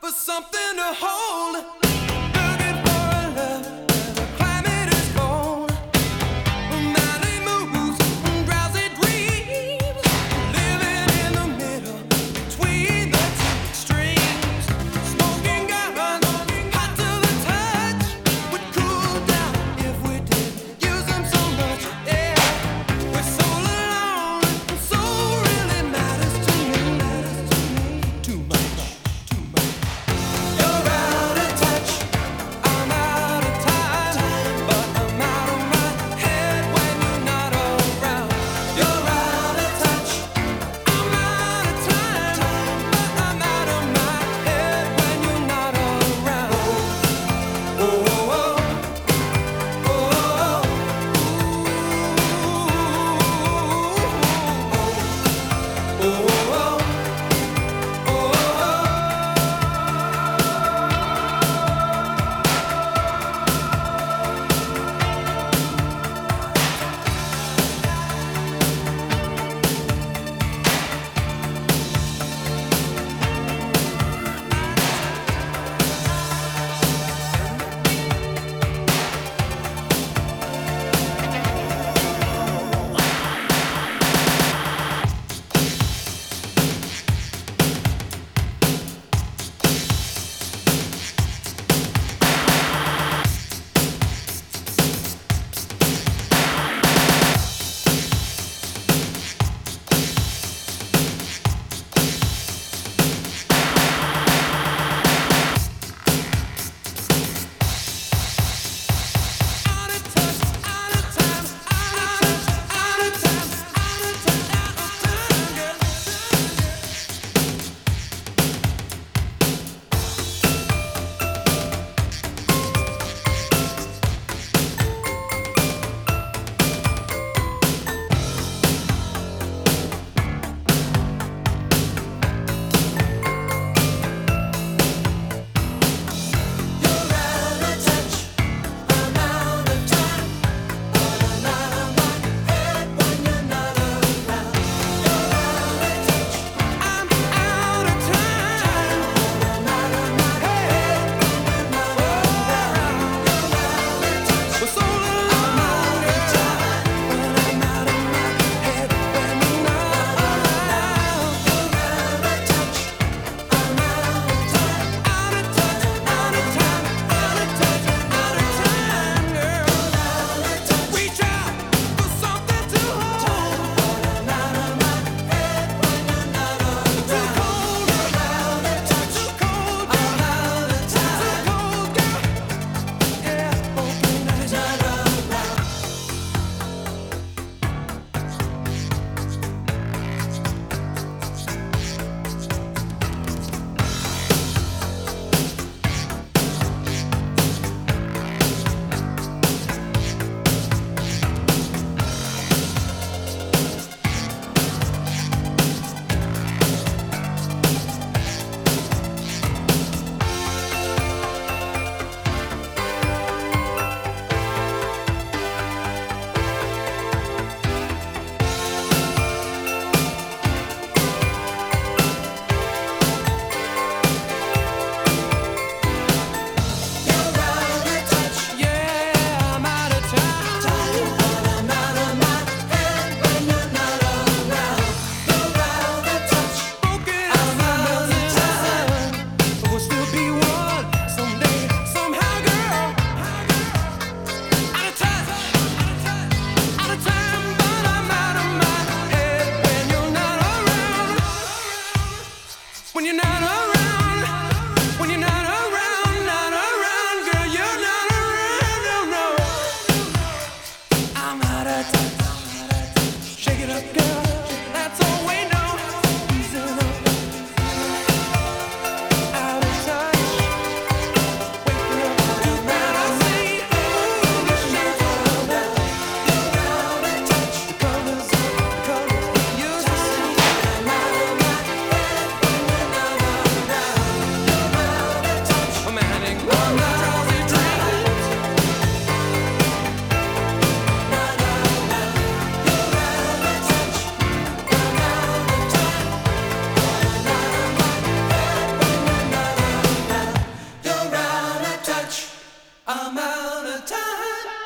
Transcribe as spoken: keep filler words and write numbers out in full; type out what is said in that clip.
something to hold. Looking for a love where the climate is cold. Mountain moves, drowsy dreams. Living in the middle between the two extremes. Smoking gun, hot to the touch. Would cool down if we didn't use them so much. Yeah, we're so alone, and so really matters to me. Too much. You're out of touch, I'm out of time, but I'm out of my head when you're not around. You're out of touch, I'm out of time, but I'm out of my head when you're not around. Oh, oh, oh, oh, oh, oh, oh, oh. Out of touch, out of time, out of touch, out of time, out of touch, out of time, girl. You're out of touch, I'm out of time, but I'm out of my head when you're not around. You're out of touch, I'm out of time, but I'm out of my head when you're not around. You're out of touch, for so long. I'm out of time, but I'm out of my head when you're not around. You're out of touch, I'm out of time, out of touch, out of time, out of touch, out of time, girl. Reach out for something to hold. I'm out of my head when you're not around. Too cold, out of touch, too cold, I'm out of time, too cold, girl. Yeah, open eyes, not around. You're out of touch, yeah, I'm out of time, but I'm out of my head when you're not around. You're out of touch, I'm out of time, but we'll still be one someday, somehow, girl. Out of touch, out of time, but I'm out of my head when you're not around. When you're not around, when you're not around, not around, girl, you're not around, no, no. I'm out of touch. Shake it up, girl. That's all we know. Easy enough. Out of touch. Wake up. Do what I say. Ooh, you're not around. You're out of touch. The colors, the colors we used to see. I'm out of my head when you're not around. I'm out of time.